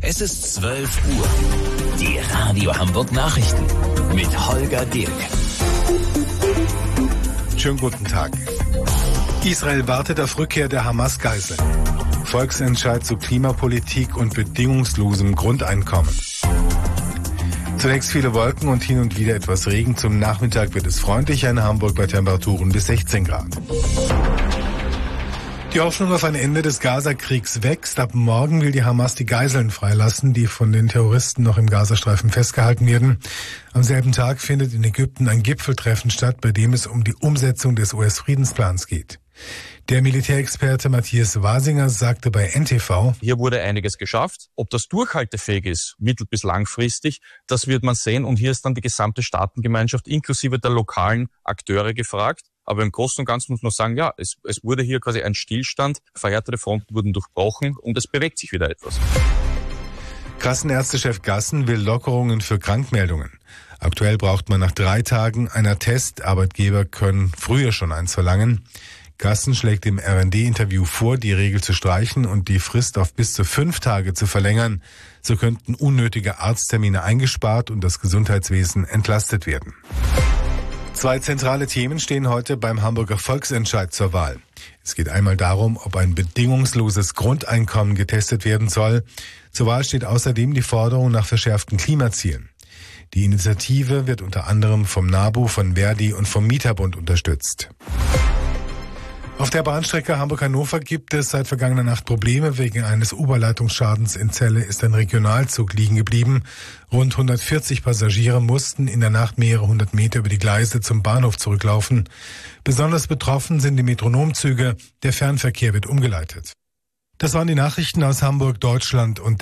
Es ist 12 Uhr. Die Radio Hamburg Nachrichten mit Holger Dirk. Schönen guten Tag. Israel wartet auf Rückkehr der Hamas-Geiseln. Volksentscheid zu Klimapolitik und bedingungslosem Grundeinkommen. Zunächst viele Wolken und hin und wieder etwas Regen. Zum Nachmittag wird es freundlicher in Hamburg bei Temperaturen bis 16 Grad. Die Hoffnung auf ein Ende des Gaza-Kriegs wächst. Ab morgen will die Hamas die Geiseln freilassen, die von den Terroristen noch im Gazastreifen festgehalten werden. Am selben Tag findet in Ägypten ein Gipfeltreffen statt, bei dem es um die Umsetzung des US-Friedensplans geht. Der Militärexperte Matthias Wasinger sagte bei NTV: Hier wurde einiges geschafft. Ob das durchhaltefähig ist, mittel- bis langfristig, das wird man sehen. Und hier ist dann die gesamte Staatengemeinschaft inklusive der lokalen Akteure gefragt. Aber im Großen und Ganzen muss man sagen, ja, es wurde hier quasi ein Stillstand, verhärtete Fronten wurden durchbrochen und es bewegt sich wieder etwas. Kassenärztechef Gassen will Lockerungen für Krankmeldungen. Aktuell braucht man nach 3 Tagen einen Attest. Arbeitgeber können früher schon eins verlangen. Gassen schlägt im RND-Interview vor, die Regel zu streichen und die Frist auf bis zu 5 Tage zu verlängern. So könnten unnötige Arzttermine eingespart und das Gesundheitswesen entlastet werden. 2 zentrale Themen stehen heute beim Hamburger Volksentscheid zur Wahl. Es geht einmal darum, ob ein bedingungsloses Grundeinkommen getestet werden soll. Zur Wahl steht außerdem die Forderung nach verschärften Klimazielen. Die Initiative wird unter anderem vom NABU, von Verdi und vom Mieterbund unterstützt. Auf der Bahnstrecke Hamburg-Hannover gibt es seit vergangener Nacht Probleme. Wegen eines Oberleitungsschadens in Celle ist ein Regionalzug liegen geblieben. Rund 140 Passagiere mussten in der Nacht mehrere 100 Meter über die Gleise zum Bahnhof zurücklaufen. Besonders betroffen sind die Metronomzüge. Der Fernverkehr wird umgeleitet. Das waren die Nachrichten aus Hamburg, Deutschland und